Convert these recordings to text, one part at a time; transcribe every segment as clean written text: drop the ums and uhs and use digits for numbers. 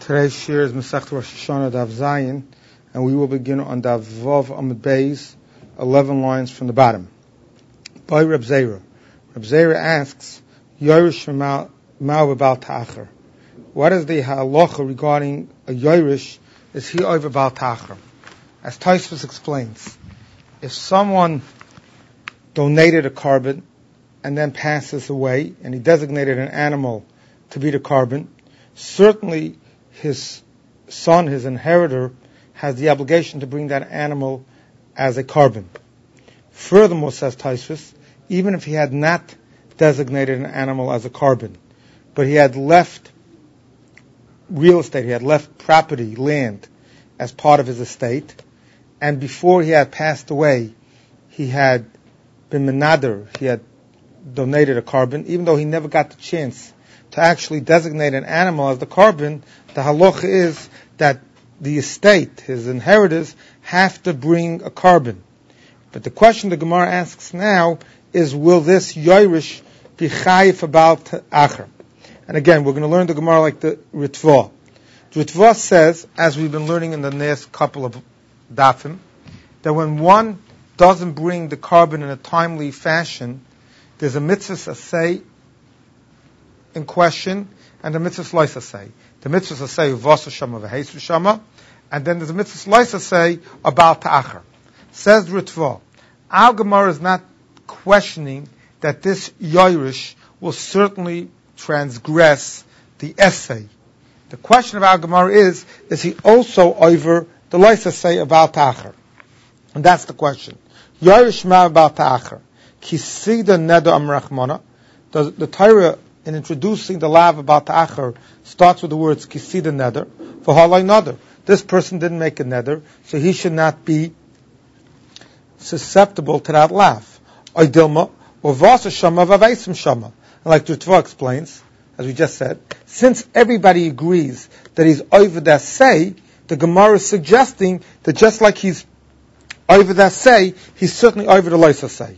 Today's shir is Masechet Rosh Hashanah Daf Zayin, and we will begin on Daf Vav Amud Beis, 11 lines from the bottom. By Reb Zera. Reb Zera asks, Yoresh Ma'u B'Bal Ta'achar. What is the halacha regarding a Yoresh? Is he over Bal Ta'achar? As Tosfos explains, if someone donated a carbon and then passes away, and he designated an animal to be the carbon, certainly his son, his inheritor, has the obligation to bring that animal as a carbon. Furthermore, says Tosfos, even if he had not designated an animal as a carbon, but he had left real estate, he had left property, land, as part of his estate, and before he had passed away, he had been menader, he had donated a carbon, even though he never got the chance to actually designate an animal as the carbon, the halacha is that the estate, his inheritors, have to bring a carbon. But the question the Gemara asks now is, will this Yoresh be chayiv about Ta'achar? And again, we're going to learn the Gemara like the Ritva. The Ritva says, as we've been learning in the last couple of dafim, that when one doesn't bring the carbon in a timely fashion, there's a mitzvah asay in question, and the mitzvah loisa say. The mitzvah say v'asa shama v'heisu shama, and then there's a mitzvah loisa say about ta'achar. Says Ritva, our Gemara is not questioning that this Yoresh will certainly transgress the essay. The question of our Gemara is he also over the loisa say about ta'achar? And that's the question. Yoresh ma about ta'achar. Kisida neder amrachmana. The Torah, in introducing the lav about ta'achar, starts with the words kisida neder, for halai neder. This person didn't make a neder, so he should not be susceptible to that lav. Oidilma, or vasa shama vavaisim shama. And like Ritva explains, as we just said, since everybody agrees that he's over that say, the Gemara is suggesting that just like he's over that say, he's certainly over the loisa say.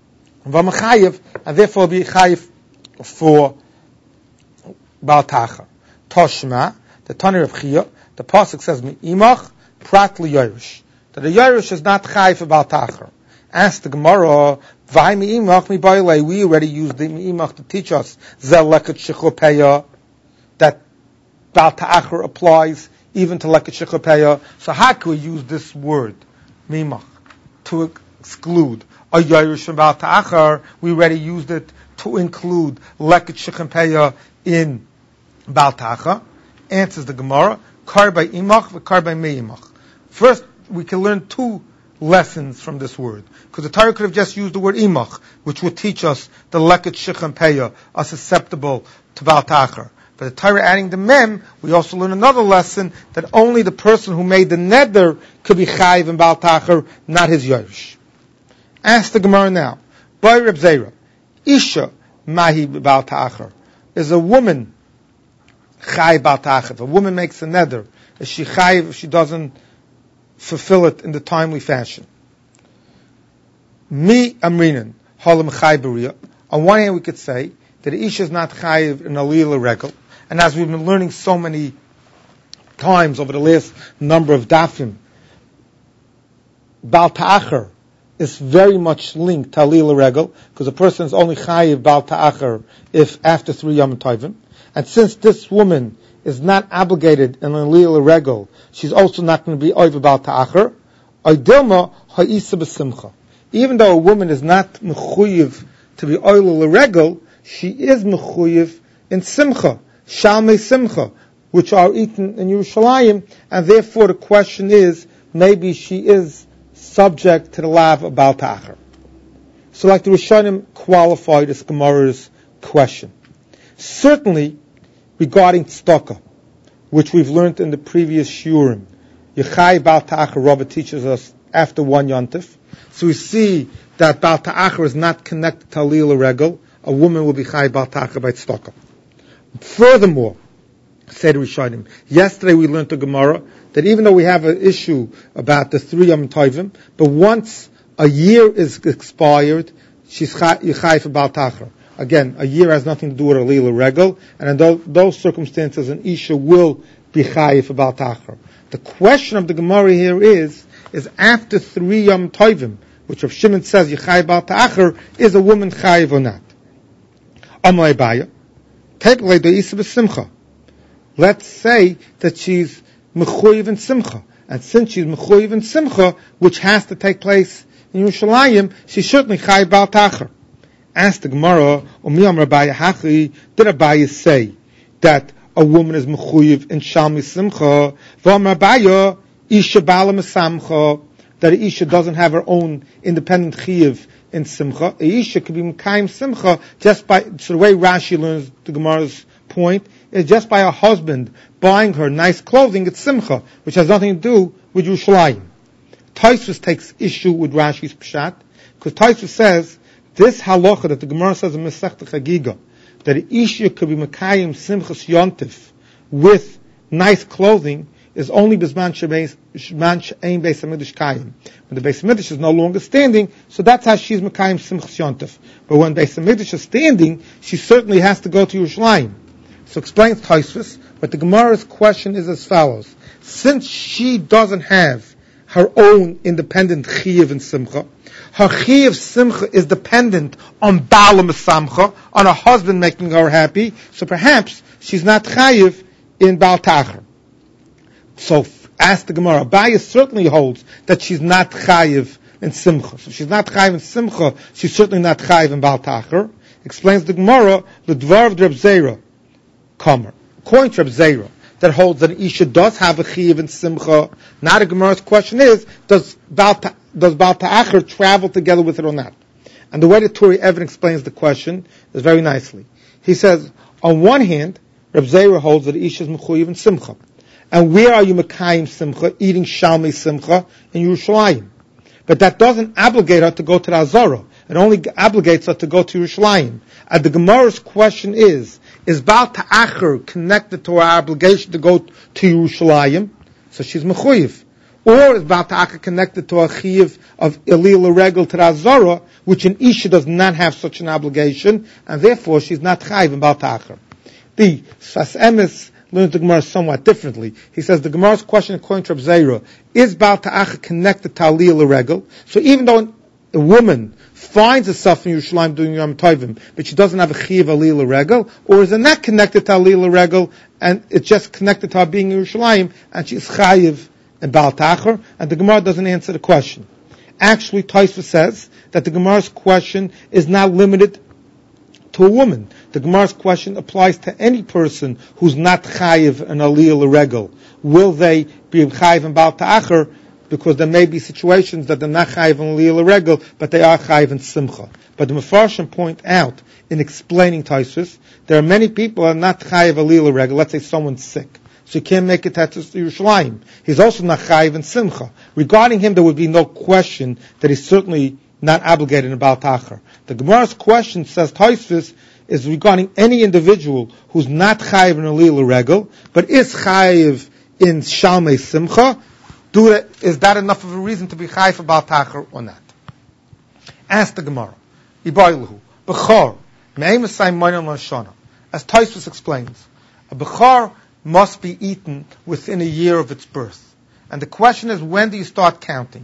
And therefore be chayiv for Bal Ta'achar. Toshma, the Tani of Chia, the pasuk says Me'imach prat liYoresh, that the Yoresh is not chayiv for Bal Ta'achar. Ask the Gemara, V'hai Me'imach mi ba'ilei, we already used the Me'imach to teach us Zel leket shechopeya, that Bal Ta'achar applies even to leket shechopeya. So how can we use this word Me'imach to exclude a Yoresh from Bal Ta'achar? We already used it to include leket shechempeya in Bal Ta'achar. Answers the Gemara, kar by imach v'kar by me'imach. First, we can learn two lessons from this word, because the Torah could have just used the word imach, which would teach us the leket shechempeya are susceptible to Bal Ta'achar. But the Torah adding the mem, we also learn another lesson, that only the person who made the neder could be chayiv in Bal Ta'achar, not his Yoresh. Ask the Gemara now, by Reb Zera, Isha mahi Bal Ta'achar, is a woman chayiv Bal Ta'achar? If a woman makes a neder, is she chayiv if she doesn't fulfill it in the timely fashion? Mi amrinan halam chayiv b'riya. On one hand, we could say that Isha is not chayiv in aliyah regel, and as we've been learning so many times over the last number of dafim, Bal Ta'achar is very much linked to aliyah regel, because a person is only chayiv Bal Ta'achar if after 3 Yom Tovim. And since this woman is not obligated in aliyah regel, she's also not going to be over Bal Ta'achar. Oidilma ha'isa b'simcha. Even though a woman is not mechuyev to be aliyah regel, she is mechuyev in simcha, shalmei simcha, which are eaten in Yerushalayim, and therefore the question is, maybe she is subject to the lav of Bal Ta'achar. So like the Rishonim qualified this Gemara's question. Certainly, regarding tzedakah, which we've learned in the previous shiurim, Yechai Bal Ta'achar, Rabbi teaches us after 1 Yontif. So we see that Bal Ta'achar is not connected to aliyah regel. A woman will be Chai Bal Ta'achar by tzedakah. Furthermore, said Rishonim, yesterday we learned the Gemara that even though we have an issue about the 3 Yom Tovim, but once a year is expired, she's Chai for Bal Ta'achar. Again, a year has nothing to do with a Lila Regel, and in those circumstances, an Isha will be chayiv for Baal Tachar. The question of the Gemara here is after 3 Yom Tovim, which Rav Shimon says Yechayiv Baal Tachar, is a woman chayiv or not? Amar Abaya, Teplei Do'isa b'Simcha. Let's say that she's mechuyev in Simcha, and since she's mechuyev in Simcha, which has to take place in Yerushalayim, she's certainly chayiv Baal Tachar. Asked the Gemara, Umiyam Rabbi Hachi, did Abaye say that a woman is mechuyev in Shalmi Simcha? V'am Rabbi Isha Bala Mesamcha, that a Isha doesn't have her own independent chiyuv in Simcha. A Isha could be Mekayim Simcha just by, so the way Rashi learns the Gemara's point, is just by her husband buying her nice clothing, it's Simcha, which has nothing to do with Yerushalayim. Tosfos takes issue with Rashi's Pshat, because Tosfos says, this halacha that the Gemara says in Masechta Chagiga, that an Isha could be Mekayim Simchas Yontif with nice clothing, is only Bizman She'ein Beis HaMikdash Kayim. When the Beis HaMikdash is no longer standing, so that's how she's Mekayim Simchas Yontif. But when Beis HaMikdash is standing, she certainly has to go to Yerushalayim. So explains Tosfos, but the Gemara's question is as follows. Since she doesn't have her own independent chiyuv in Simcha, her chiyuv Simcha is dependent on Bala Mesamcha, on her husband making her happy, so perhaps she's not chayiv in Baal Tachar. So ask the Gemara, Abaye certainly holds that she's not chayiv in Simcha. So if she's not chayiv in Simcha, she's certainly not chayiv in Baal Tachar. Explains the Gemara, the Dvar of Reb Zera, Kamer. According to Reb Zera, that holds that Isha does have a chiyuv in Simcha. Now the Gemara's question is, does Baal Tachar travel together with it or not? And the way the Torah Evan explains the question is very nicely. He says, on one hand, Reb Zera holds that Isha is mechuyev in Simcha. And where are you Mekayim Simcha, eating Shalmei Simcha in Yerushalayim? But that doesn't obligate her to go to the Azara. It only obligates her to go to Yerushalayim. And the Gemara's question is Baal Ta'achar connected to her obligation to go to Yerushalayim? So she's mechuyev. Or is Baal Ta'achar connected to a chiyuv of Elil Regel to the Azara, which an Isha does not have such an obligation, and therefore she's not chayiv in Baal Ta'achar. The Sfas Emes learns the Gemara somewhat differently. He says the Gemara's question according to Reb Zera, is Baal Ta'achar connected to Aliyah L'Regel? So even though a woman finds herself in Yerushalayim doing Yom Tovim, but she doesn't have a chiyuv Aliyah L'Regel, or is it not connected to Aliyah L'Regel, and it's just connected to her being in Yerushalayim, and she's chayiv in Baal Ta'achar? And the Gemara doesn't answer the question. Actually, Tosfos says that the Gemara's question is not limited to a woman. The Gemara's question applies to any person who's not chayiv and aliyah l'regel. Will they be chayiv and Baal Ta'achar? Because there may be situations that they're not chayiv and aliyah l'regel, but they are chayiv and simcha. But the Mefarshim point out in explaining Tosfos, there are many people who are not chayiv aliyah l'regel. Let's say someone's sick, so he can't make it to Yerushalayim. He's also not chayiv and simcha. Regarding him, there would be no question that he's certainly not obligated in Baal Ta'achar. The Gemara's question, says Tosfos, is regarding any individual who's not chayiv in aliyah l'regel, but is chayiv in Shalmei Simcha. Is that enough of a reason to be chayiv for Baal Ta'achar or not? Ask the Gemara. Ibayluhu bechor me'emasay monon l'shana. As Tosfos explains, a bechor must be eaten within a year of its birth, and the question is, when do you start counting?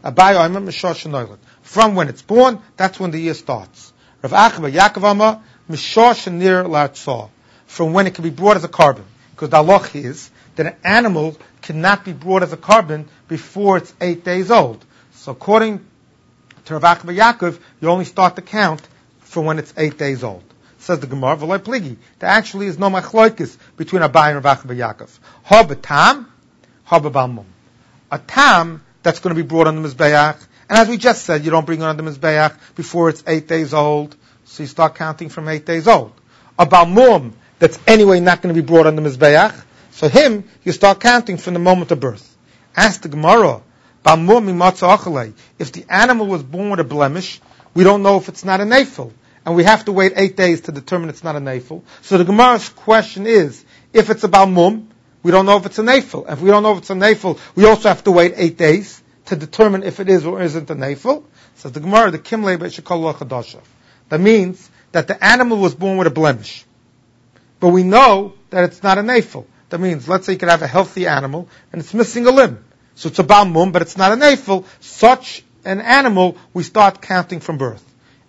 From when it's born, that's when the year starts. Rav Achba Yaakov Amar Mishor Shenir La'atzah, from when it can be brought as a carbon, because the halach is that an animal cannot be brought as a carbon before it's 8 days old. So according to Rav Achba Yaakov, you only start to count from when it's 8 days old. Says the Gemara, V'loi Pligi, there actually is no machloikis between Abaye and Rav Achba Yaakov. Ha b'tam, ha b'balmum. A tam that's going to be brought on the Mizbeach, and as we just said, you don't bring it on the Mizbeach before it's 8 days old, so you start counting from 8 days old. A balmum that's anyway not going to be brought on the Mizbeach, so him, you start counting from the moment of birth. Ask the Gemara, balmum mimatzah achalei, if the animal was born with a blemish, we don't know if it's not a nafil, and we have to wait 8 days to determine it's not a nafil. So the Gemara's question is, if it's a balmum, we don't know if it's a nafil. If we don't know if it's a nafil, we also have to wait 8 days to determine if it is or isn't a nafil. Says the Gemara, the kimlei be'shekol chadashav. That means that the animal was born with a blemish, but we know that it's not a nafil. That means, let's say you could have a healthy animal and it's missing a limb. So it's a Baal Mum, but it's not an Eifel. Such an animal, we start counting from birth.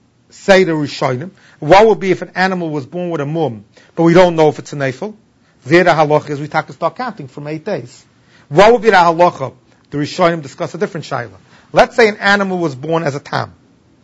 Say the Rishonim. What would be if an animal was born with a mum, but we don't know if it's an Eifel? There the halacha is we have to start counting from 8 days. What would be the halacha? The Rishonim discuss a different shaila. Let's say an animal was born as a tam.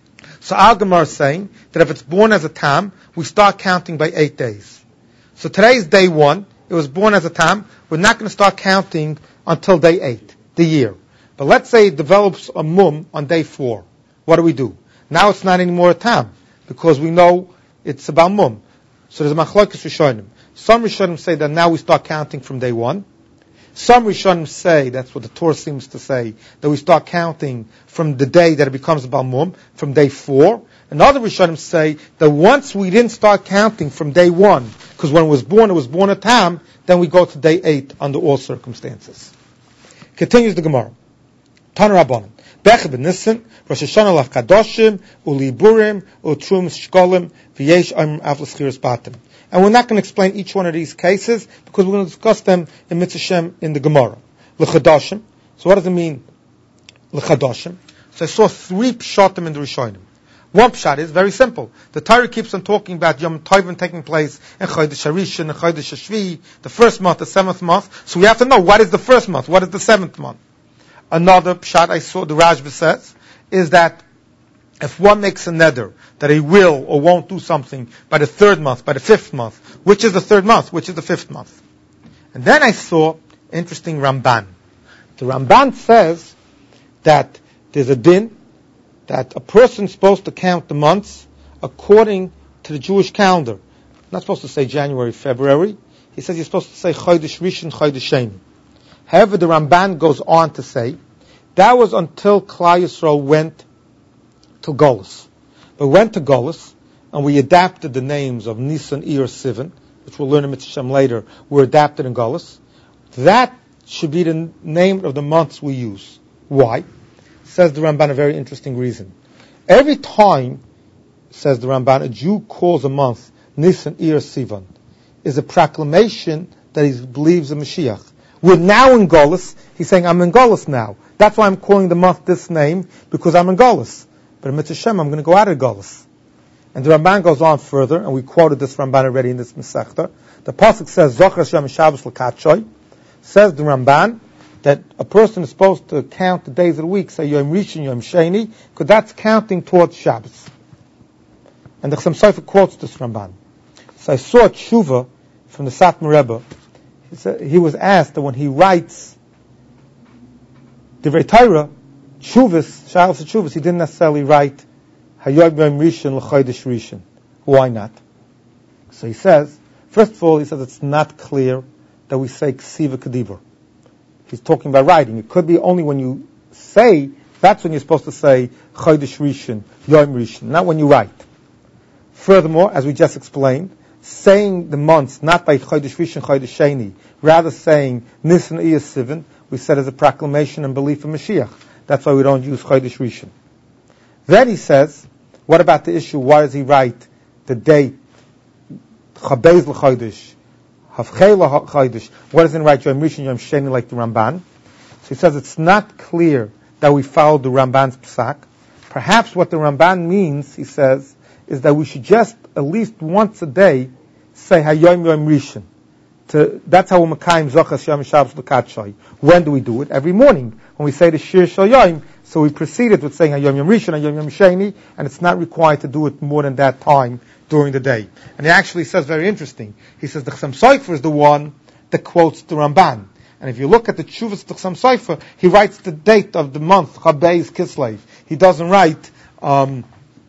So our Gemara is saying that if it's born as a tam, we start counting by 8 days. So today's day 1, it was born as a tam, we're not going to start counting until day 8, the year. But let's say it develops a mum on day 4. What do? Now it's not anymore a tam, because we know it's about mum. So there's a machlokes Rishonim. Some Rishonim say that now we start counting from day 1. Some Rishonim say, that's what the Torah seems to say, that we start counting from the day that it becomes a Balmum, from day 4. And other Rishonim say that once we didn't start counting from day 1, because when it was born a tam, then we go to day 8 under all circumstances. Continues the Gemara. Tana Rabbanan. Beche b'Nissen, Rosh Hashanah lav kadoshim, uli burim, utrum shkolim, v'yesh am avlaschiras batim. And we're not going to explain each one of these cases because we're going to discuss them in Mitzvah Shem in the Gemara. L'chadashim. So what does it mean? L'chadashim. So I saw 3 pshatim in the Rishonim. One pshat is very simple. The Torah keeps on talking about Yom Tovim taking place in Chodesh Harishon and Chodesh Hashvi, the first month, the 7th month. So we have to know what is the first month, what is the 7th month. Another pshat I saw, the Rashba says, is that if one makes a neder that he will or won't do something by the 3rd month, by the 5th month, which is the 3rd month, which is the 5th month? And then I saw interesting Ramban. The Ramban says that there's a din that a person's supposed to count the months according to the Jewish calendar. Not supposed to say January, February. He says you're supposed to say Chodesh Rishon, Chodesh Sheni. However, the Ramban goes on to say that was until Klal Yisrael went to Golus. But went to Golus, and we adapted the names of Nisan, Iyar, Sivan, which we'll learn in Mitzvah Shem later, were adapted in Golus. That should be the name of the months we use. Why? Says the Ramban, a very interesting reason. Every time, says the Ramban, a Jew calls a month Nisan, Iyar, Sivan, is a proclamation that he believes in Mashiach. We're now in Golus. He's saying, I'm in Golus now. That's why I'm calling the month this name, because I'm in Golus. But in Mitzvah Shem, I'm going to go out of Golus. And the Ramban goes on further, and we quoted this Ramban already in this Masechta. The Pasuk says, Zocher Hashem Shabbos l'katshoy. Says the Ramban that a person is supposed to count the days of the week, say Yom Rishon, Yom Sheni, because that's counting towards Shabbos. And the Chassam Sofer quotes this Ramban. So I saw a tshuva from the Satmar Rebbe. He was asked that when he writes Divrei Torah, Tshuvas, Shalos Tshuvas, he didn't necessarily write Hayom Yom Rishon l'Chodesh Rishon. Why not? So he says, first of all, he says it's not clear that we say Ksiva Kedibur. He's talking about writing. It could be only when you say, that's when you're supposed to say Chodesh Rishon, Yom Rishon, not when you write. Furthermore, as we just explained, saying the months not by Chodesh Rishon, Chodesh Sheni, rather saying Nisan, Iyar, Sivan, we said as a proclamation and belief in Mashiach. That's why we don't use Chodesh Rishon. Then he says, what about the issue, why does he write the date, Chabez l'Chodesh, Havchei l'Chodesh, why doesn't he write Yom Rishon, Yom Sheni like the Ramban? So he says it's not clear that we follow the Ramban's Psak. Perhaps what the Ramban means, he says, is that we should just at least once a day say Hayom Yom Rishon. That's how we Mekayim Zochas Yom Shabbos l'Katshoy. When do we do it? Every morning when we say the Shir Shal Yom. So we proceeded with saying Hayom Yom Rishon, Hayom Yom Sheni, and it's not required to do it more than that time during the day. And he actually says very interesting. He says the Chassam Sofer is the one that quotes the Ramban. And if you look at the Tshuvas of the Chassam Sofer, he writes the date of the month Chabez Kislev. He doesn't write Hayom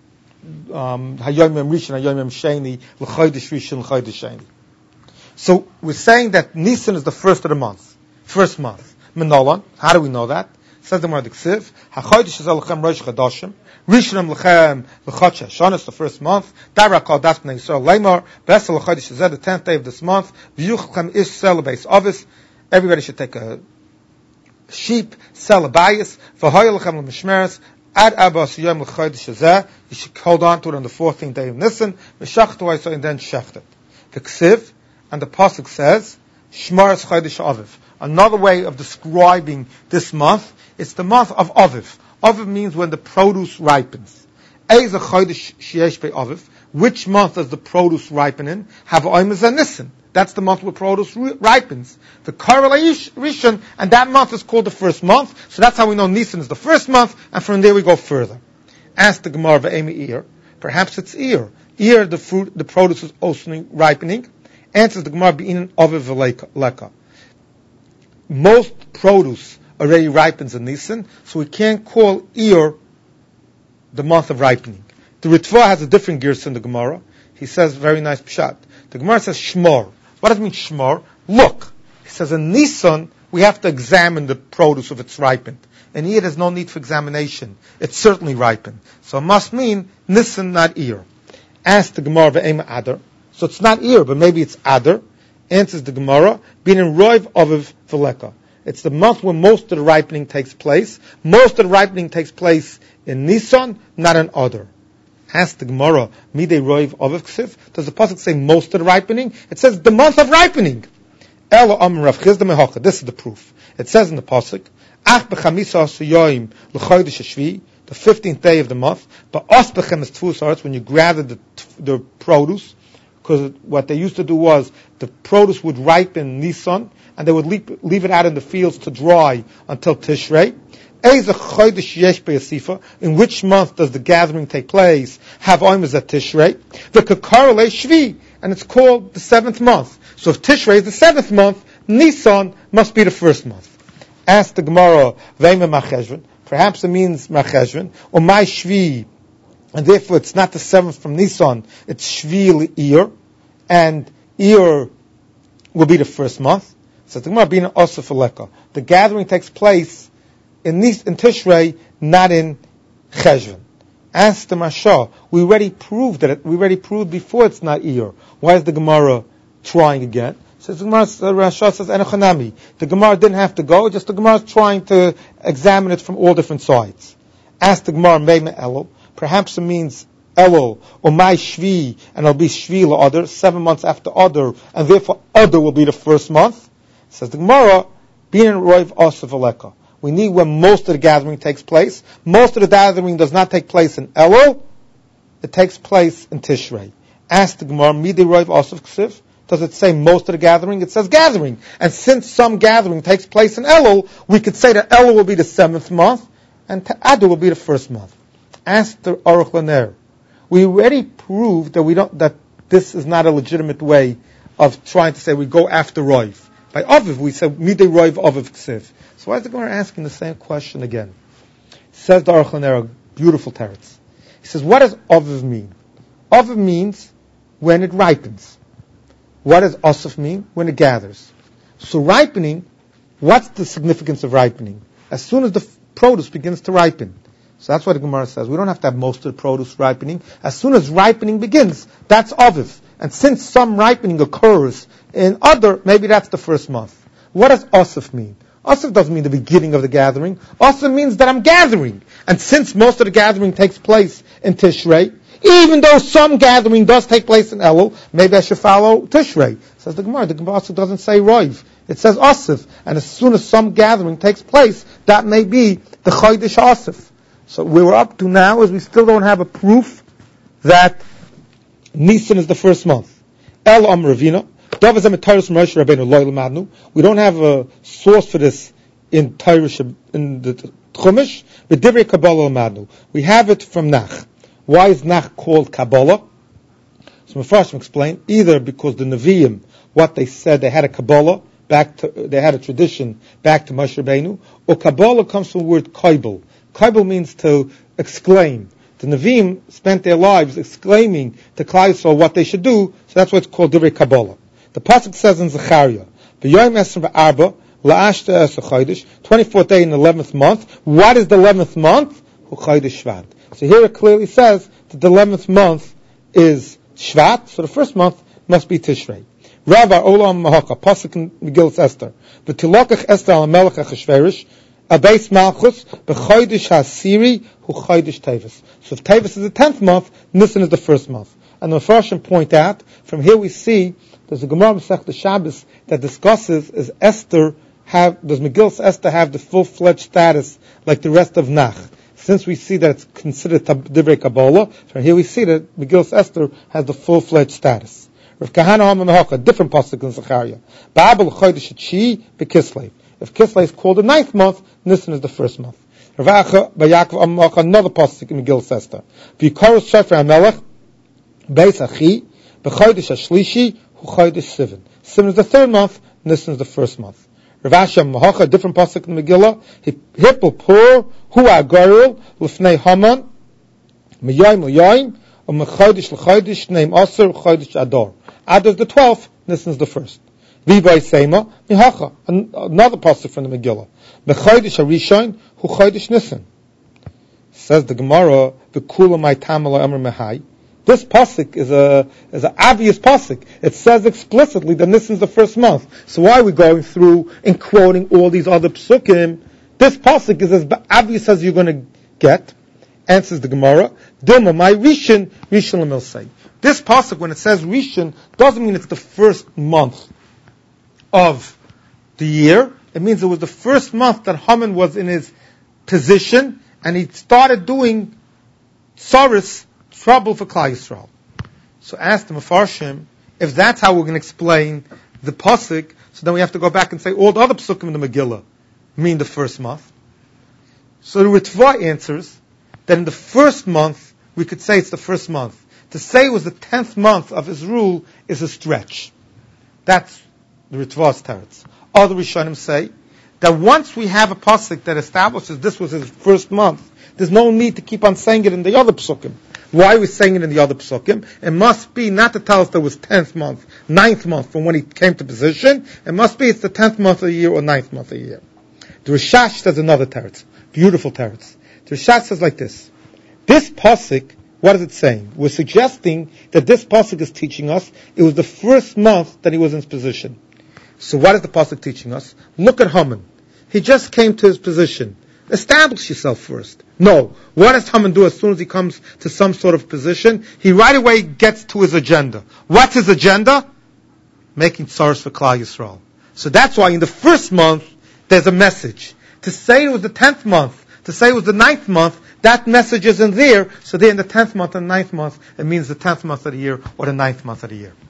Yom Rishon, Hayom Yom Sheni, l'Chodesh Rishon, l'Chodesh Sheni. So we're saying that Nisan is the first of the month, first month. Menolan, how do we know that? Says the Gemara Diksiv, HaChodesh is Elechem Rosh Chodashim, Rishon Lechem L'Chotsh Hashanah is the first month. Dara Kol Das Bnei Yisrael Leimor, B'Esel L'Chodesh is the 10th day of this month. V'Yuchem Ish Sel Beis Ovis. Everybody should take a sheep, sell a bias. V'Hoy Lechem L'Mishmeres. Ad Abbas Yom L'Chodesh Hazeh. You should hold on to it on the 14th day of Nisan. V'Shachtu Oiso and then shecht it. The Ksiv, and the Pasuk says, Shmaras Chodesh Aviv. Another way of describing this month, it's the month of Aviv. Aviv means when the produce ripens. Eiza Chodesh Sheyesh Be'Aviv. Which month does the produce ripen in? Have Oimez and Nisan. That's the month where produce ripens. The correlation, and that month is called the first month. So that's how we know Nisan is the first month, and from there we go further. Ask the Gemara Ve'emi Ir. Perhaps it's Ir. Ir, the produce is also ripening. Answers the Gemara Be'inin Aviv Leka. Most produce already ripens in Nisan, so we can't call Ir the month of ripening. The Ritva has a different gears in the Gemara. He says very nice pshat. The Gemara says Shmor. What does it mean Shmor? Look. He says in Nisan we have to examine the produce if it's ripened. And here there's no need for examination. It's certainly ripened. So it must mean Nisan, not Ir. Ask the Gemara Ve'ema Adar. So it's not Ir, but maybe it's Adar. Answers the Gemara, being in Roiv Aviv Veleka. It's the month when most of the ripening takes place. Most of the ripening takes place in Nisan, not in Adar. Ask the Gemara, Midei Roiv Aviv Ksiv. Does the pasuk say most of the ripening? It says the month of ripening. Elo Amar Rav Chizda Mehocha. This is the proof. It says in the pasuk, Ach b'chamisa suyoyim l'chodesh hashvi, the 15th day of the month. But os b'chem is tfus haaretz, when you gather the produce, because what they used to do was the produce would ripen in Nisan, and they would leave it out in the fields to dry until Tishrei. In which month does the gathering take place? Have Oimez at Tishrei. The Kakarale Shvi, and it's called the 7th month. So if Tishrei is the 7th month, Nisan must be the first month. Ask the Gemara, Veima Macheshvan. Perhaps it means Macheshvan, or My Shvi, and therefore it's not the 7th from Nisan, it's Shvi Ir, and Ir will be the first month. So the Gemara being Osef Aleka. The gathering takes place in Tishrei, not in Cheshvan. Ask the Mashah. We already proved before it's not Ir. Why is the Gemara trying again? Says the Gemara, Mashah says Enochanami. The Gemara didn't have to go, just the Gemara is trying to examine it from all different sides. Ask the Gemara Meima Elul. Perhaps it means Elul or My Shvi, and it'll be Shvi LaAdar, 7 months after Adar, and therefore Adar will be the first month. Says the Gemara, being in Roiv Osef Aleka. We need when most of the gathering takes place. Most of the gathering does not take place in Elul. It takes place in Tishrei. Ask the Gemara, Midei Roiv Osef Ksiv. Does it say most of the gathering? It says gathering. And since some gathering takes place in Elul, we could say that Elul will be the 7th month, and Adar will be the first month. Ask the Aruch LaNer. We already proved that this is not a legitimate way of trying to say we go after Roiv. By Aviv, we said Midei Roiv Aviv Ksiv. So why is the Gemara asking the same question again? Says the Aruch LaNer, beautiful teretz. He says, what does Aviv mean? Aviv means when it ripens. What does Osef mean? When it gathers. So ripening, what's the significance of ripening? As soon as the produce begins to ripen. So that's what the Gemara says. We don't have to have most of the produce ripening. As soon as ripening begins, that's Aviv. And since some ripening occurs in Adar, maybe that's the first month. What does Osef mean? Osef doesn't mean the beginning of the gathering. Osef means that I'm gathering. And since most of the gathering takes place in Tishrei, even though some gathering does take place in Elul, maybe I should follow Tishrei. Says the Gemara doesn't say Roiv. It says Osef. And as soon as some gathering takes place, that may be the Chodesh Osef. So where we're up to now is we still don't have a proof that Nisan is the first month. El Am Ravina. We don't have a source for this in the Chumash, but Divrei Kabbalah Madnu. We have it from Nach. Why is Nach called Kabbalah? So Mefarshim explain, either because the Nevi'im, what they said, they had a Kabbalah, they had a tradition back to Moshe Rabbeinu, or Kabbalah comes from the word Kaibel. Kaibel means to exclaim. The Nevi'im spent their lives exclaiming to Klal Yisrael what they should do, so that's why it's called Divrei Kabbalah. The pasuk says in Zechariah, "B'yoyim esrim v'arba la'ashta es chodesh," 24th day in the 11th month. What is the 11th month? Hu chodesh Shvat. So here it clearly says that the 11th month is Shvat, so the first month must be Tishrei. Rava Olam Mahaka, pasuk in Megillas Esther, "V'tilokach Esther al Melech Achashverosh, Abeis Malchus, b'chodesh Hasiri hu chodesh Teves." So if Teves is the 10th month, Nisan is the first month. And the Mefarshim point out, from here we see There's a Gemara Masechta Shabbos that discusses does Megillas Esther have the full-fledged status like the rest of Nach? Since we see that it's considered Divrei Kabbalah, from here we see that Megillas Esther has the full-fledged status. Rav Kahana HaMehocha, different pasuk in Zechariah. Ba'abel Chodesh Atshi B'Kislev. If Kislev is called the 9th month, Nisan is the 1st month. Rav Acha B'Yakov HaMehocha, another pasuk in Megillas Esther. V'Yikoros Shefer HaMelech Beis Achi B'Chodesh Ashlishi Hu Chodesh Sivan. Sivan is the 3rd month, Nisan is the 1st month. Rav Asher HaMehocha, a different pasuk in Megillah. Hippel Pur Hu Agoril L'fnei Haman M'yoyim L'yoyim U'Mechodesh L'Chodesh Name Aser Chodesh Ador. Adar is the 12th, Nisan is the 1st. V'Bay Seima Mihacha, another pasuk from the Megillah. Mechodesh Harishon Hu Chodesh Nisan. Says the Gemara, V'Kula Mai Tamala Amar Mehai. This pasuk is an obvious pasuk. It says explicitly that Nisan is the 1st month. So why are we going through and quoting all these other psukim? This pasuk is as obvious as you're going to get. Answers the Gemara, Dilma Mai Rishon Lamil say. This pasuk, when it says Rishon, doesn't mean it's the 1st month of the year. It means it was the 1st month that Haman was in his position, and he started doing tsaris, trouble for Klal Yisrael. So ask the Mefarshim, if that's how we're going to explain the pasuk, so then we have to go back and say all the other pasukim in the Megillah mean the 1st month. So the Ritva answers that in the 1st month, we could say it's the 1st month. To say it was the 10th month of his rule is a stretch. That's the Ritva's teretz. Other Rishonim say that once we have a pasuk that establishes this was his 1st month, there's no need to keep on saying it in the other pasukim. Why are we saying it in the other pasukim? It must be not to tell us there was 10th month, 9th month from when he came to position. It must be it's the 10th month of the year or 9th month of the year. The Rishash says another teretz. Beautiful teretz. The Rishash says like this. This pasuk, what is it saying? We're suggesting that this pasuk is teaching us it was the 1st month that he was in his position. So what is the pasuk teaching us? Look at Haman. He just came to his position. Establish yourself first. No. What does Haman do as soon as he comes to some sort of position? He right away gets to his agenda. What's his agenda? Making tsaros for Klal Yisrael. So that's why in the 1st month, there's a message. To say it was the 10th month, to say it was the 9th month, that message isn't there. So there in the 10th month and 9th month, it means the 10th month of the year or the 9th month of the year.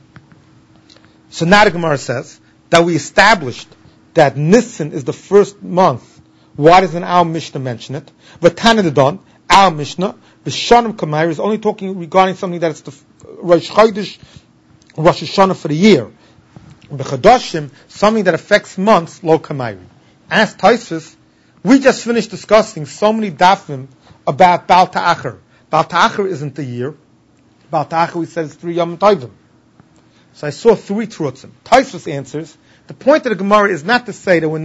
So now the Gemara says that we established that Nisan is the 1st month. Why doesn't our Mishnah mention it? But Tanadon, our Mishnah, the Shonim Kamair is only talking regarding something that it's the Rosh Chodesh, Rosh Hashanah for the year. The Chadashim, something that affects months, Lo Kamairi. Ask Tosfos, we just finished discussing so many dafim about Baal Ta'achar. Baal Ta'achar isn't the year. Baal Ta'achar, we said, is 3 Yom Tovim. So I saw 3 Terutzim. Tosfos answers, the point of the Gemara is not to say that we're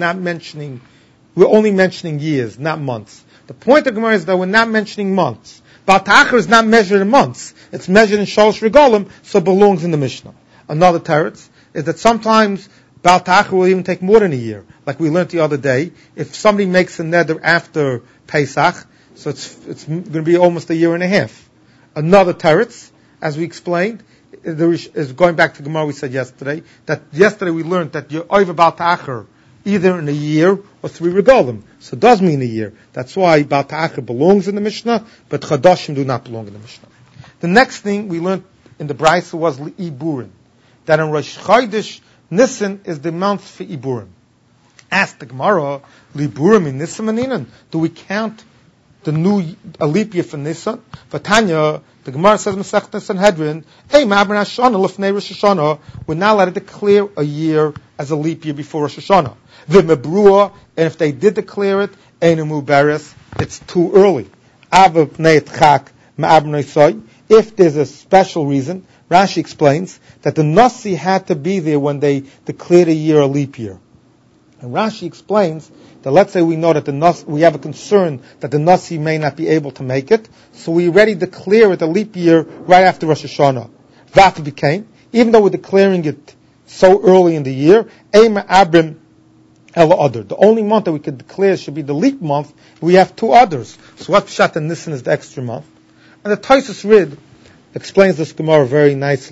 only mentioning years, not months. The point of the Gemara is that we're not mentioning months. Baal Ta'achar is not measured in months. It's measured in Shalosh Regalim, so it belongs in the Mishnah. Another teretz is that sometimes Baal Ta'achar will even take more than a year. Like we learned the other day, if somebody makes a neder after Pesach, so it's going to be almost a year and a half. Another teretz, as we explained, is going back to Gemara we said yesterday, that yesterday we learned that you're over Baal Ta'achar either in a year or 3 regalim. So it does mean a year. That's why Baal Ta'achar belongs in the Mishnah, but Chadashim do not belong in the Mishnah. The next thing we learned in the Brisa was Iburim, that in Rosh Chodesh, Nisan is the month for Iburim. Ask the Gemara, Iburim in Nisan Maninan, do we count the new leap year for Nisan? For Tanya, the Gemara says, Masechta Sanhedrin, hey, Ma'aber Hashanah, Lefnei Rosh Hashanah, we're not allowed to declare a year as a leap year before Rosh Hashanah. V'mebrua, and if they did declare it, Einu Muberes, it's too early. Ava Pnei Tchak, Ma'aber Noisoi, if there's a special reason, Rashi explains that the Nasi had to be there when they declared a year a leap year. And Rashi explains that let's say we know that we have a concern that the Nasi may not be able to make it, so we already declare it a leap year right after Rosh Hashanah. That became, even though we're declaring it so early in the year, Eima Abrim Ela Adar. The only month that we could declare should be the leap month. We have 2 others. So what Pshat and Nisan is the extra month. And the Tosfos Rid explains this Gemara very nicely.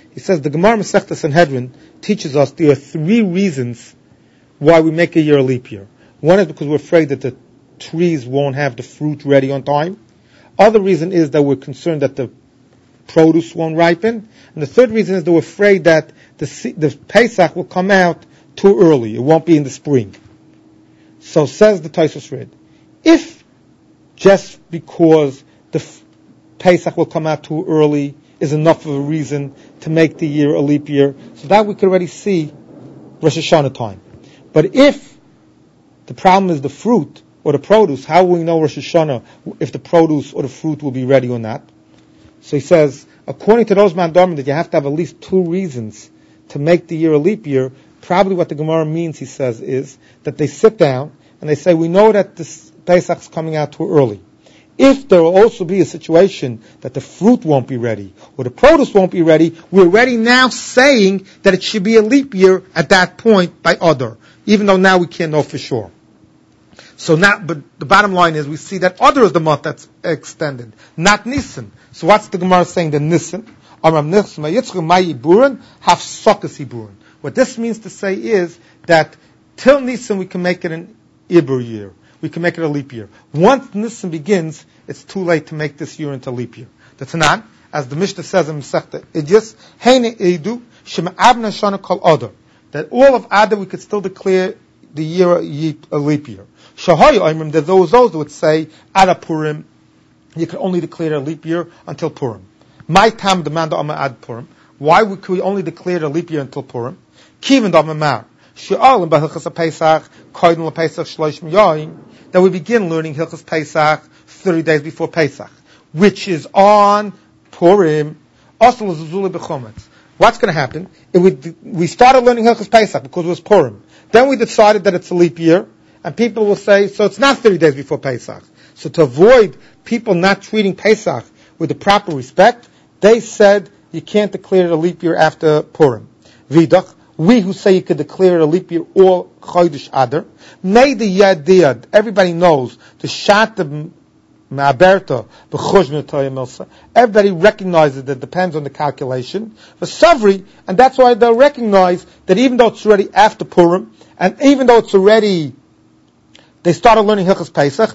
He says the Gemara Masechta Sanhedrin teaches us there are 3 reasons why we make a year a leap year. One is because we're afraid that the trees won't have the fruit ready on time. Other reason is that we're concerned that the produce won't ripen. And the third reason is that we're afraid that the Pesach will come out too early. It won't be in the spring. So says the Tosfos Rid, if just because the Pesach will come out too early is enough of a reason to make the year a leap year, so that we could already see Rosh Hashanah time. But if the problem is the fruit or the produce, how will we know Rosh Hashanah if the produce or the fruit will be ready or not? So he says, according to those mandarim, that you have to have at least 2 reasons to make the year a leap year. Probably what the Gemara means, he says, is that they sit down and they say, we know that this Pesach is coming out too early. If there will also be a situation that the fruit won't be ready or the produce won't be ready, we're already now saying that it should be a leap year at that point by Adar, even though now we can't know for sure. So now, but the bottom line is we see that Adar is the month that's extended, not Nisan. So what's the Gemara saying? The Nisan. What this means to say is that till Nisan we can make it an Ibur year. We can make it a leap year. Once Nisan begins, it's too late to make this year into a leap year. The Tanan, as the Mishnah says in Masechta Idus, Heine Eidu Shema Abna Shana Kol Adar, that all of Adar we could still declare the year a leap year. Shahay Oimrim, there's those who would say Adar Purim, you can only declare a leap year until Purim. My tam demand Amma Ad Purim. Why could we only declare a leap year until Purim? Kivin Damamar. She'al in Bahilchas Pesach, Koidin LePesach Shloshim Yoim, that we begin learning Hilchas Pesach 30 days before Pesach, which is on Purim. Also, Zuzuli B'Chometz. What's going to happen? We started learning Hilchas Pesach because it was Purim. Then we decided that it's a leap year, and people will say, so it's not 30 days before Pesach. So to avoid people not treating Pesach with the proper respect, they said you can't declare it a leap year after Purim. Vidach, we who say you could declare it a leap year all Chodesh Adar, made the Yadiyad, everybody knows, the Shat Ma'aberta, the everybody recognizes that it depends on the calculation. For Savri, and that's why they'll recognize that even though it's already after Purim, and even though it's already they started learning Hilchas Pesach,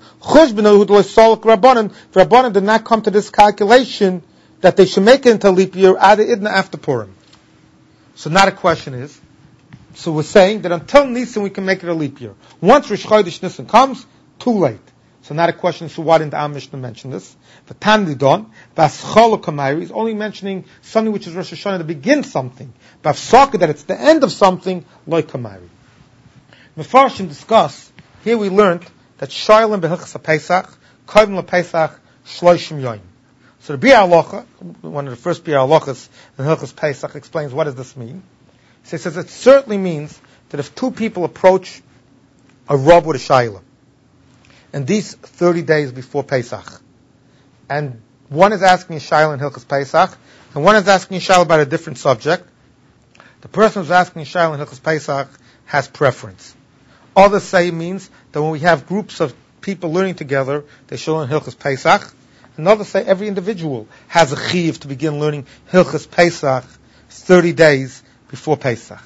Rabbanan did not come to this calculation that they should make it into a leap year after Purim. So now the question is, so we're saying that until Nisan we can make it a leap year. Once Rosh Chodesh Nisan comes, too late. So now the question is, so why didn't the Am Mishnah mention this? But Tanlidon, Baschol Kamairi is only mentioning something which is Rosh Hashanah to begin something. Bavsaka, that it's the end of something, like Kamairi. Mefarshim discuss, here we learned that Shailim Behilchas Pesach, Koivim LePesach, Shloshim Yoim. So the Biur Halacha, one of the first Biur Halachas in Hilchas Pesach, explains what does this mean. He says it certainly means that if 2 people approach a Rav with a Shaila, and these 30 days before Pesach, and one is asking a Shaila in Hilchas Pesach, and one is asking a Shaila about a different subject, the person who's asking a Shaila in Hilchas Pesach has preference. Others say it means that when we have groups of people learning together, they should learn Hilchas Pesach. And others say every individual has a chiv to begin learning Hilchas Pesach 30 days before Pesach.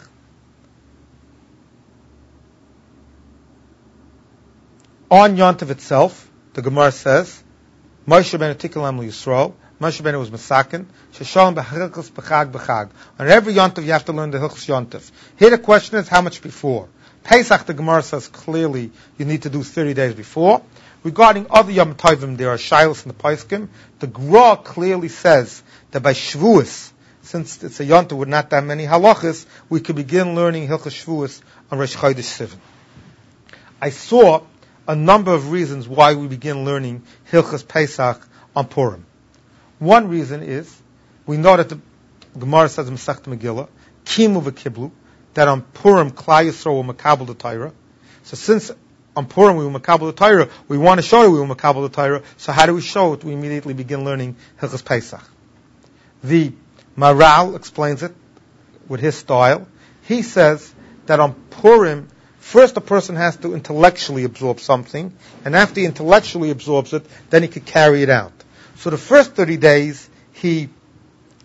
On Yontiv itself, the Gemara says, Moshe Rabbeinu Tikalam Yisrael, Moshe Rabbeinu was Masakin, Sheshalom b'Hilchas b'Chag b'Chag. On every Yontiv you have to learn the Hilchas Yontiv. Here the question is, how much before? Pesach, the Gemara says clearly you need to do 30 days before. Regarding other Yom Tovim, there are Shilas in the Paiskim. The Gra clearly says that by Shavuos, since it's a Yontiv with not that many halachas, we could begin learning Hilchas Shavuos on Rosh Chodesh Sivan. I saw a number of reasons why we begin learning Hilchas Pesach on Purim. One reason is, we know that the Gemara says in Masechta Megillah, Kimu v'Kiblu, that on Purim, Klal Yisrael will makabel the Torah. So since on Purim we will makabel the Torah, we want to show that we will makabel the Torah, so how do we show it? We immediately begin learning Hilchas Pesach. The Maral explains it with his style. He says that on Purim, first a person has to intellectually absorb something, and after he intellectually absorbs it, then he could carry it out. So the first 30 days, he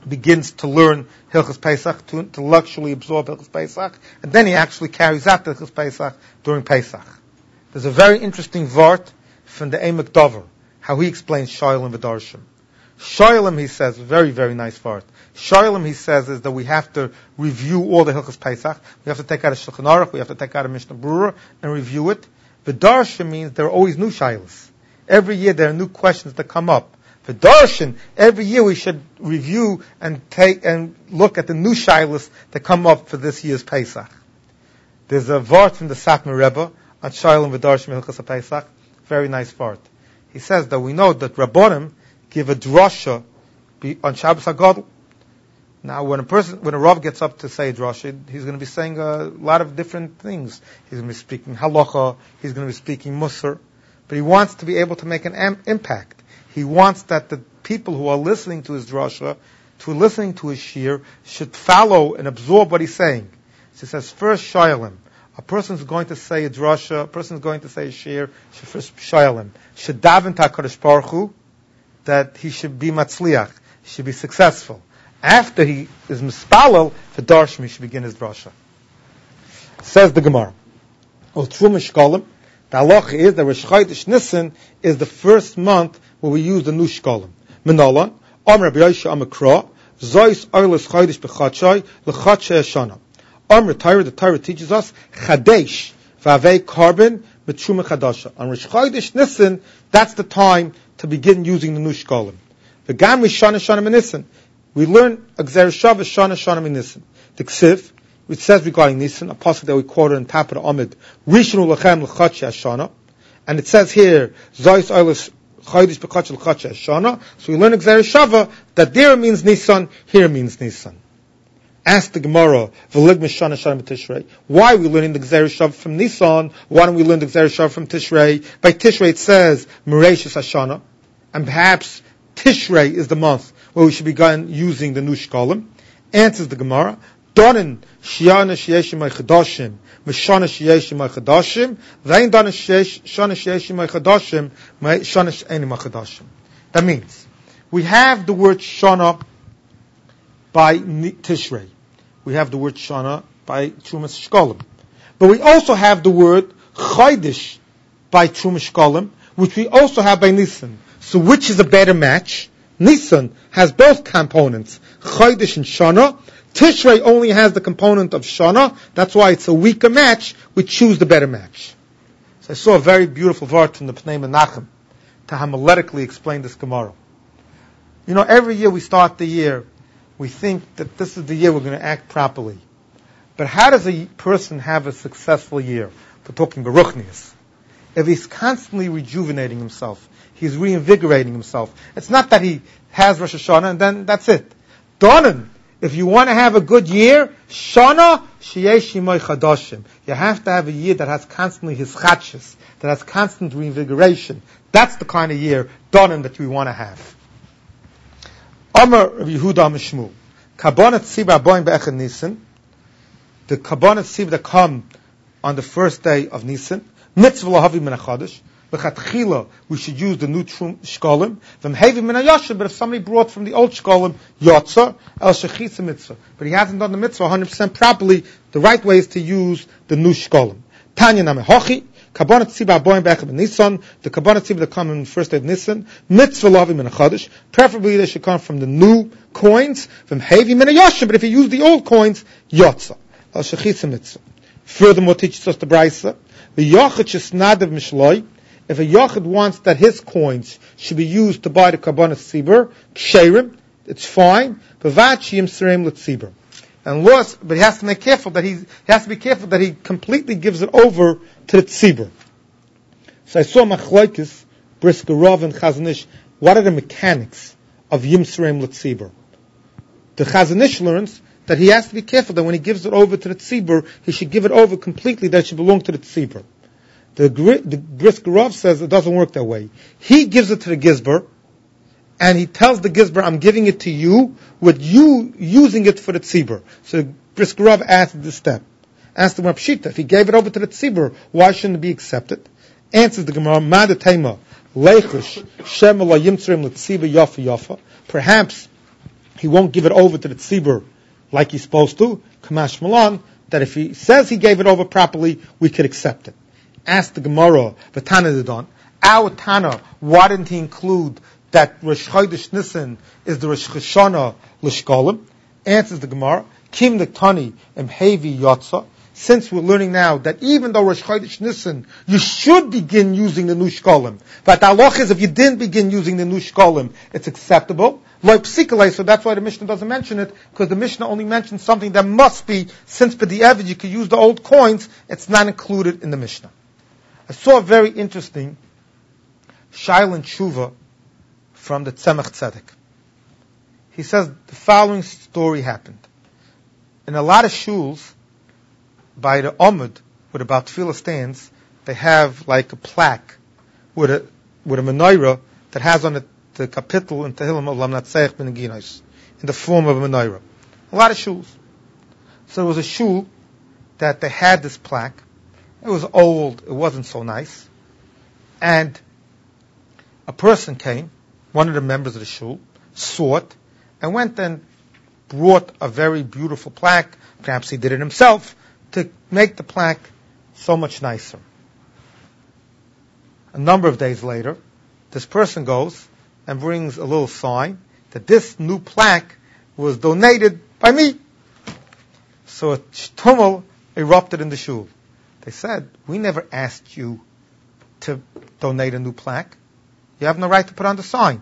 begins to learn Hilchos Pesach, to intellectually absorb Hilchos Pesach, and then he actually carries out the Hilchos Pesach during Pesach. There's a very interesting vart from the Emek Dover, how he explains Shoylim V'Darshim. Shoylim, he says, very, very nice vart. Shoylim, he says, is that we have to review all the Hilchos Pesach. We have to take out a Shulchan Aruch, we have to take out a Mishnah Berurah, and review it. V'Darshim means there are always new shaylas. Every year there are new questions that come up. V'Darshan, every year we should review and look at the new shaylas that come up for this year's Pesach. There's a vart from the Satmar Rebbe on Shoylim V'Darshim Hilchos Pesach. Very nice vart. He says that we know that Rabbonim give a drasha on Shabbos HaGadol. Now, when a Rav gets up to say a drasha, he's going to be saying a lot of different things. He's going to be speaking halacha, he's going to be speaking musar, but he wants to be able to make an impact. He wants that the people who are listening to his drasha, listening to his shir, should follow and absorb what he's saying. So he says, first shayalim. A person is going to say a drasha, a person is going to say a shir, should first shayalim. Should daven to HaKadosh Baruch Hu, that he should be matzliach, he should be successful. After he is mispalel, for darshim, he should begin his drasha. Says the Gemara, the halacha is that Rosh Chodesh Nisan is the first month where we use the new shkolim. Menalan, Amr Rabbi Yosha Amakra, Zois Oilus Chodesh B'Chadshai, L'Chadshai Shana. Amr Torah, the Torah teaches us, Chadesh, Vavei Karbon, B'Tshuma Chadasha. On Rosh Chodesh Nisan, that's the time to begin using the new shkolim. V'gam Rishana Shana Nisan. We learn Gzera Shava Shana Shana Nisan. The Ksiv, which says regarding Nisan, a pasuk that we quoted on top of the Amid, Rishnu Lachem L'Chadshai Shana. And it says here, Zois Oilus Chodesh B'Chadshai L'Chadshai Shana. So we learn Gzera Shava that there means Nisan, here means Nisan. Ask the Gemara, why are we learning the Gzera Shava from Nisan? Why don't we learn the Gzera Shava from Tishrei? By Tishrei it says, Mereshis Hashana, and perhaps Tishrei is the month where we should begin using the new shkolim. Answers the Gemara, Donin Shiana Sheyeshim Chadashim, Meshana Sheyeshim Chadashim, Vein Donin Shana Sheyeshim Chadashim, Shana She'enim Chadashim. That means, we have the word Shana by Tishrei. We have the word Shana by Trumas Shkolim. But we also have the word Chodesh by Trumas Shkolim, which we also have by Nisan. So which is a better match? Nisan has both components, Chodesh and Shana. Tishrei only has the component of Shana. That's why it's a weaker match. We choose the better match. So I saw a very beautiful vart from the Pnei Menachem to homiletically explain this Gemara. You know, every year we start the year, we think that this is the year we're going to act properly. But how does a person have a successful year? We're talking Baruchnius. If he's constantly rejuvenating himself, he's reinvigorating himself. It's not that he has Rosh Hashanah and then that's it. Donan, if you want to have a good year, Shana Sheyesh Yimei Chadashim. You have to have a year that has constantly his chachis, that has constant reinvigoration. That's the kind of year, Donan, that we want to have. Amar Rabbi Yehuda Mishmu, Kabbalah Tzibah Boim Be'echad Nisan, the Kabbalah Tzibah that come on the first day of Nisan, Mitzvah Lahavi Min HaChadosh, L'chatchila, we should use the new shkolim, V'mhevi Min HaYashim, but if somebody brought from the old shkolim, Yotza, El Shechitza Mitzvah, but he hasn't done the mitzvah 100% properly, the right way is to use the new shkolim. Tanya Name Hochi, Kabbalah Tzibah Boim Be'echad Nisan, the Kabbalah Tzibah that come on the first day of Nisan, Mitzvah Lahavi Min HaChadosh, preferably they should come from the new coins, V'mhevi Min HaYashim, but if you use the old coins, Yotza, El Shechitza Mitzvah. Furthermore, teaches us the Braisa, the Yochid Shnadav Mishloi, if a Yochid wants that his coins should be used to buy the Kabbalah Tzibur, Ksherim, it's fine, B'vat Shiyim Serem L'Tzibur. And loss, but he has to be careful that he completely gives it over to the Tzibur. So I saw Machlokes, Brisker Rav and Chazon Ish, what are the mechanics of Yim Serem L'Tzibur? The Chazon Ish learns that he has to be careful that when he gives it over to the Tzibur, he should give it over completely, that it should belong to the Tzibur. The Brisker Rav says it doesn't work that way. He gives it to the Gizber, and he tells the Gizber, I'm giving it to you, with you using it for the Tzibur. So Brisker Rav asked this step. Asked the Rav Shita, if he gave it over to the Tzibur, why shouldn't it be accepted? Answers the Gemara, Ma'ad Tema, Leichush, Shem Ala Yimtzrim L'Tziba Yafa Yafa. Perhaps he won't give it over to the tzibur like he's supposed to, Kamash Malan, that if he says he gave it over properly, we could accept it. Ask the Gemara, the Tana Dedon, our Tana, why didn't he include that Rosh Chodesh Nisan is the Rosh Hashanah L'Shkolim? Answers the Gemara, Kim Nektani Emhevi Yotza. Since we're learning now that even though Rosh Chodesh Nisan, you should begin using the new Shkolim. But the halach is if you didn't begin using the new Shkolim, it's acceptable. Like Psikalei, so that's why the Mishnah doesn't mention it, because the Mishnah only mentions something that must be, since B'di'evid you could use the old coins, it's not included in the Mishnah. I saw a very interesting Shaila and Tshuva from the Tzemach Tzedek. He says the following story happened. In a lot of shuls, by the Omud, where the Baal Tefillah stands, they have like a plaque with a menorah that has on it the kapitel in Tehillim of Lamnatseich ben Ginais, in the form of a menorah. A lot of shuls. So there was a shul that they had this plaque. It was old, it wasn't so nice. And a person came, one of the members of the shul, saw it, and went and brought a very beautiful plaque, perhaps he did it himself, to make the plaque so much nicer. A number of days later, this person goes and brings a little sign that this new plaque was donated by me. So a tumult erupted in the shul. They said, we never asked you to donate a new plaque. You have no right to put on the sign.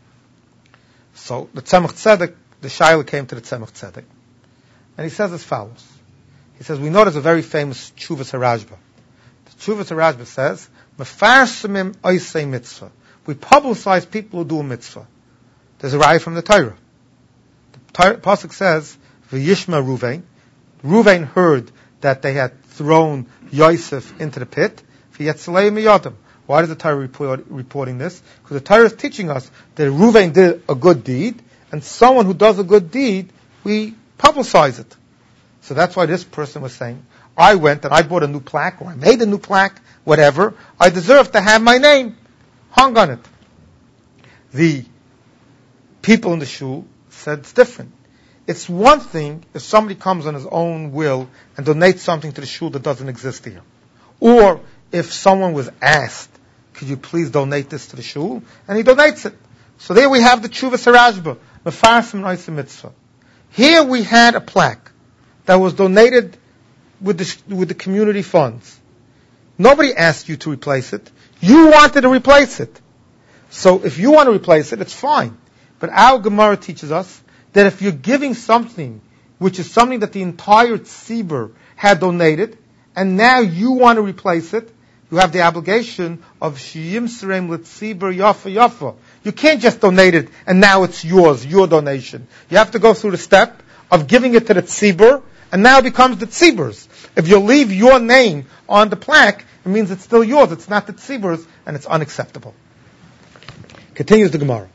So the Tzemach Tzedek, the Shaila came to the Tzemach Tzedek, and he says as follows. He says, we know there's a very famous Tshuvas HaRashba. The Tshuvas HaRashba says, Mefarsimim oisei mitzvah. We publicize people who do a mitzvah. There's a raya from the Torah. The Pasuk says, V'yishma Ruvain. Ruvain heard that they had thrown Yosef into the pit. V'yetzalei miyadim. Why is the Torah reporting this? Because the Torah is teaching us that Ruvain did a good deed, and someone who does a good deed, we publicize it. So that's why this person was saying, I went and I bought a new plaque, or I made a new plaque, whatever. I deserve to have my name hung on it. The people in the shul said it's different. It's one thing if somebody comes on his own will and donates something to the shul that doesn't exist here. Or if someone was asked, could you please donate this to the shul? And he donates it. So there we have the Tshuvas HaRashba, Mefarsim Noisei Mitzvah. Here we had a plaque that was donated with the community funds. Nobody asked you to replace it. You wanted to replace it. So if you want to replace it, it's fine. But our Gemara teaches us that if you're giving something, which is something that the entire tzibur had donated, and now you want to replace it, you have the obligation of shiyim serem l'tzibur yafa yafa. You can't just donate it and now it's yours, your donation. You have to go through the step of giving it to the tzibur, and now it becomes the tzibur's. If you leave your name on the plaque, it means it's still yours. It's not the tzibur's, and it's unacceptable. Continues the Gemara.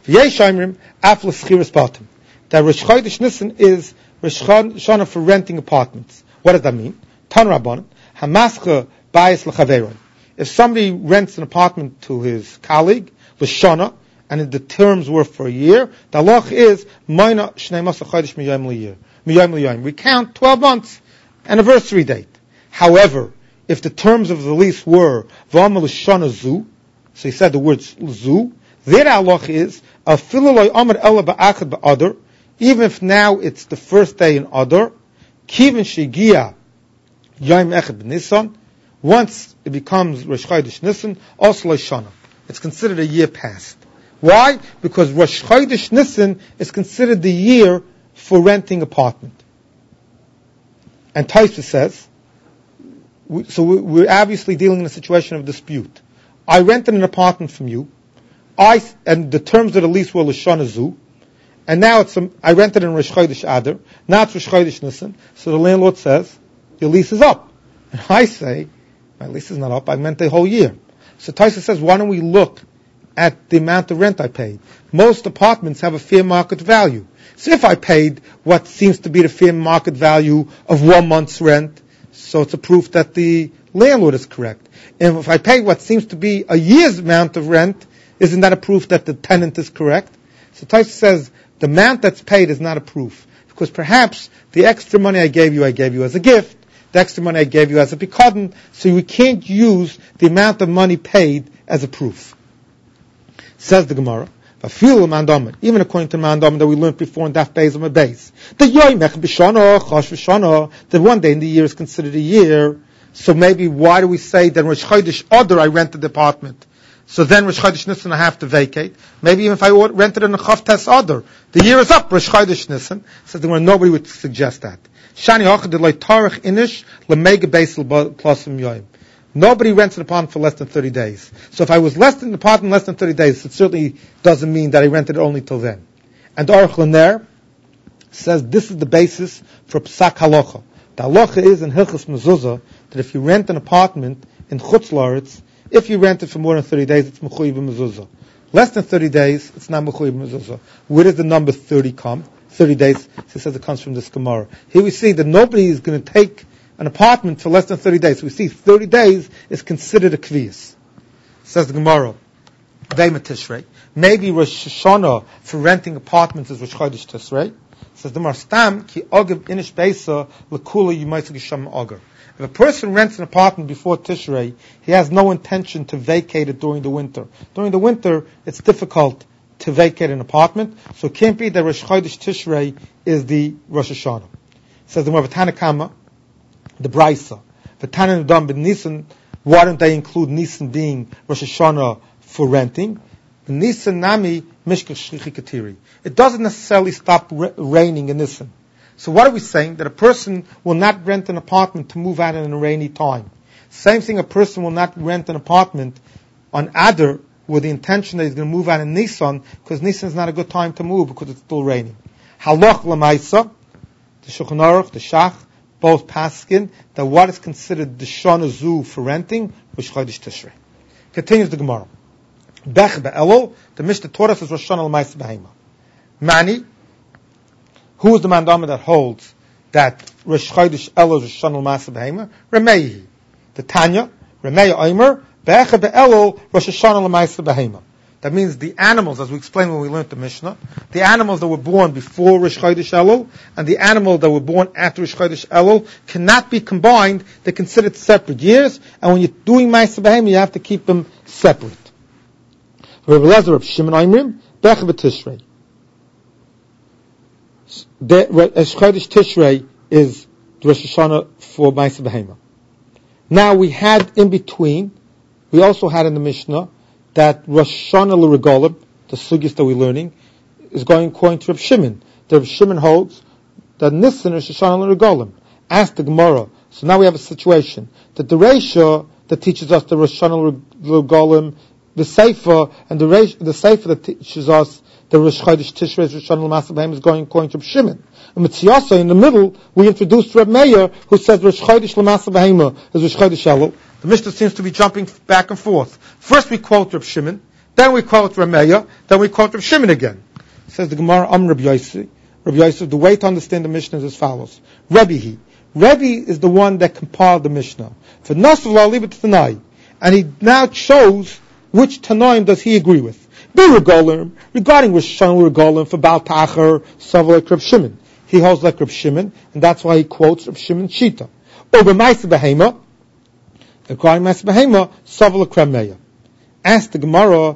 That Rosh Chodesh Nisan is Rosh Hashanah for renting apartments. What does that mean? Tan Rabbanan, Hamascha Bayis L'Chaveron. If somebody rents an apartment to his colleague, L'Shana, and the terms were for a year, the halach is Mayna Shnei Masa Chodesh Miyayim L'Yir. We count 12 months, anniversary date. However, if the terms of the lease were V'amal L'Shana Zu, so he said the words Zu, their halach is Afilu Lo Amar Ela Ba'achad Ba'adar, even if now it's the first day in Adar, Kivin Shegia Yom Echad B'Nisan, once it becomes Rosh Chodesh Nisan, also L'Shana. It's considered a year past. Why? Because Rosh Chodesh Nisan is considered the year for renting apartment. And Taisa says, we're obviously dealing in a situation of dispute. I rented an apartment from you, and the terms of the lease were L'Shana Zu, and now I rented in Rosh Chodesh Adar, now it's Rosh Chodesh Nisan, so the landlord says, your lease is up. And I say, my lease is not up, I meant the whole year. So Taisa says, why don't we look at the amount of rent I paid? Most apartments have a fair market value. So if I paid what seems to be the fair market value of 1 month's rent, so it's a proof that the landlord is correct. And if I pay what seems to be a year's amount of rent, isn't that a proof that the tenant is correct? So Taisa says, the amount that's paid is not a proof. Because perhaps the extra money I gave you as a gift, the extra money I gave you as a pikadon, so we can't use the amount of money paid as a proof. Says the Gemara, even according to Mandam that we learned before in Daf Beis on Beis, the one day in the year is considered a year. So maybe why do we say that Rosh Chodesh Adar I rented the apartment? So then Rosh Chodesh Nisan I have to vacate. Maybe even if I rented in a Chav Tes Adar, the year is up, Rosh Chodesh Nisan. Says the Gemara, nobody would suggest that. Shani Achad L'Loi Tarich Inish L'Mega Beisel Klasim Yoyim. Nobody rents an apartment for less than 30 days. So if I was less than an apartment less than 30 days, it certainly doesn't mean that I rented it only till then. And Aruch LaNer says this is the basis for Psak Halacha. The halacha is in Hilchas Mezuzah that if you rent an apartment in Chutz La'aretz, if you rent it for more than 30 days, it's Mechuyev Mezuzah. Less than 30 days, it's not Mechuyev Mezuzah. Where does the number 30 come? 30 days, he says it comes from this Gemara. Here we see that nobody is going to take an apartment for less than 30 days. So we see 30 days is considered a kviyas. Says the Gemara, Vayma Tishrei. Maybe Rosh Hashanah for renting apartments is Rosh Chodesh Tishrei. Says the Gemara, Stam ki ogav inish beisa lekula yimaysa gisham ogar. If a person rents an apartment before Tishrei, he has no intention to vacate it during the winter. During the winter, it's difficult to vacate an apartment, so it can't be that Rosh Chodesh Tishrei is the Rosh Hashanah. Says the Gemara, Tanakama, the Braisa, V'tanan Adam ben Nisan, why don't they include Nisan being Rosh Hashanah for renting? Nisan Nami Mishkach Shlichi Katiri. It doesn't necessarily stop raining in Nisan. So what are we saying? That a person will not rent an apartment to move out in a rainy time. Same thing, a person will not rent an apartment on Adar with the intention that he's going to move out in Nisan, because Nisan is not a good time to move because it's still raining. Halach Lamaisa, the Shulchan Aruch, the Shach, both paskin that what is considered the Shana Zu for renting was Chodesh Tishrei. Continues the Gemara. Bech be'elul, the Mishnah taught us is Rosh Hashanah l'Maaseh Behema. Mani, who is the mandama that holds that Rosh Chodesh Elul is Rosh Hashanah l'Maaseh Behema? Ramei. The Tanya, Ramei Omer, Bech be'elul, Rosh Hashanah l'Maaseh Behema. That means the animals, as we explained when we learned the Mishnah, the animals that were born before Rosh Chodesh Elul and the animals that were born after Rosh Chodesh Elul cannot be combined. They're considered separate years, and when you're doing Maaseh Behema, you have to keep them separate. Rabbi Elazar of Shimon Oimrim, Bech b'Tishrei. Rosh Chodesh Tishrei is the Rosh Hashanah for Maaseh Behema. Now we had in between, we also had in the Mishnah, that Rosh Hashanah l'Regalim, the sugis that we're learning, is going according to Reb Shimon. The Reb Shimon holds that Nisan is Rosh Hashanah l'Regalim. Ask the Gemara. So now we have a situation that the Reisha that teaches us the Rosh Hashanah l'Regalim, the Sefer, and the Sefer that teaches us the Rosh Chodesh Tishrei Rosh Hashanah l'Maaseh Behema is going according to Reb Shimon. And Mitziyasa in the middle, we introduced Reb Meir, who says Rosh Chodesh l'Maaseh Behema is Rosh Chodesh Elul. The Mishnah seems to be jumping back and forth. First we quote Reb Shimon, then we quote Reb Meir, then we quote Reb Shimon again. Says the Gemara, Reb Yosef. Reb Yosef, the way to understand the Mishnah is as follows. Rebbe is the one that compiled the Mishnah. For Nasav La'alibet Tanai. And he now chose which Tanaim does he agree with. Regarding Rosh Hashanah Regalim for Baal Ta'achar, Saval like Reb Shimon. He holds like Reb Shimon, and that's why he quotes Reb Shimon Shita. Over Maaseh Behema, according to Maaseh Behema, Saval Krem. Ask the Gemara,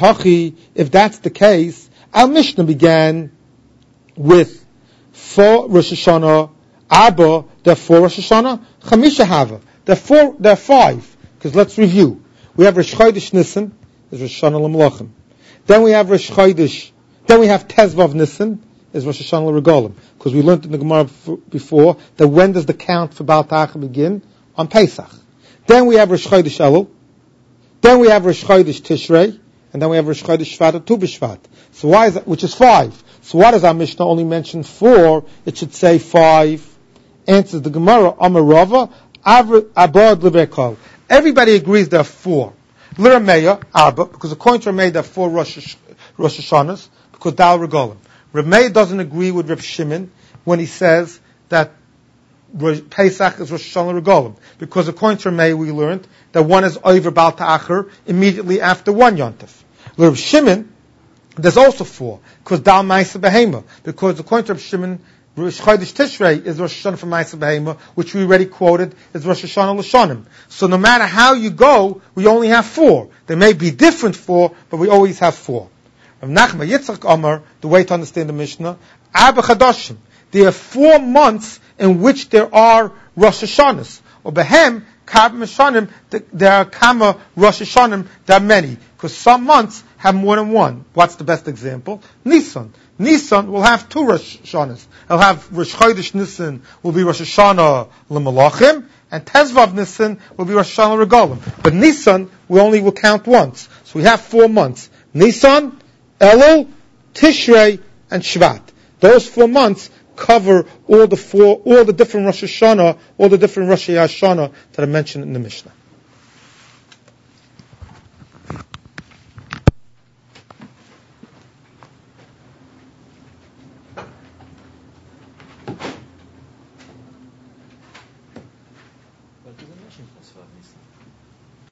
if that's the case, our Mishnah began with 4 Rosh Hashanah, Abba, there are 4 Rosh Hashanah, Chamisha Hava, there are 5, because let's review. We have Rosh Chodesh Nisan, is Rosh Hashanah L'Melachim. Then we have Rosh Chodesh, then we have Tezvav Nisan, is Rosh Hashanah L'Regalim, because we learned in the Gemara before that when does the count for Baal Ta'achar begin? On Pesach. Then we have Rosh Chodesh Elul, then we have Rosh Chodesh Tishrei, and then we have Rosh Chodesh Shvat or Tu B'Shvat. So why is that? Which is 5. So why does our Mishnah only mention 4? It should say 5. Answers the Gemara, Amar Rava, Abad L'Bekal. Everybody agrees there are 4. L'Rameya, Abba, because according to Rameya there are 4 Rosh Hashanahs, because Dal Regalim. Rameya doesn't agree with Reb Shimon when he says that Pesach is Rosh Hashanah Regalim, because according to Rameya we learned that one is over Baal Ta'achar immediately after one Yontif. Reb Shimon There's also 4, because Dal Ma'aseh Behema, because according to Reb Shimon, Rosh Chodesh Tishrei is Rosh Hashanah for Ma'aseh Behema, which we already quoted is Rosh Hashanah L'Shonim. So no matter how you go, we only have 4. There may be different 4, but we always have 4. Rav Nachman Yitzchak Amar, the way to understand the Mishnah, Arba Chadashim. There are 4 months in which there are Rosh Hashanahs. Or Behem, Kab Meshanim, there are Kama Rosh Hashanim, there are many. Because some months have more than one. What's the best example? Nisan. Nisan will have 2 Rosh Hashanahs. It'll have Rosh Chodesh Nisan will be Rosh Hashanah L'Malachim, and Tezvav Nisan will be Rosh Hashanah Regalim. But Nisan we only will count once. So we have 4 months. Nisan, Elul, Tishrei, and Shvat. Those 4 months cover all the different Rosh Hashanah, all the different Rosh Hashanah that are mentioned in the Mishnah.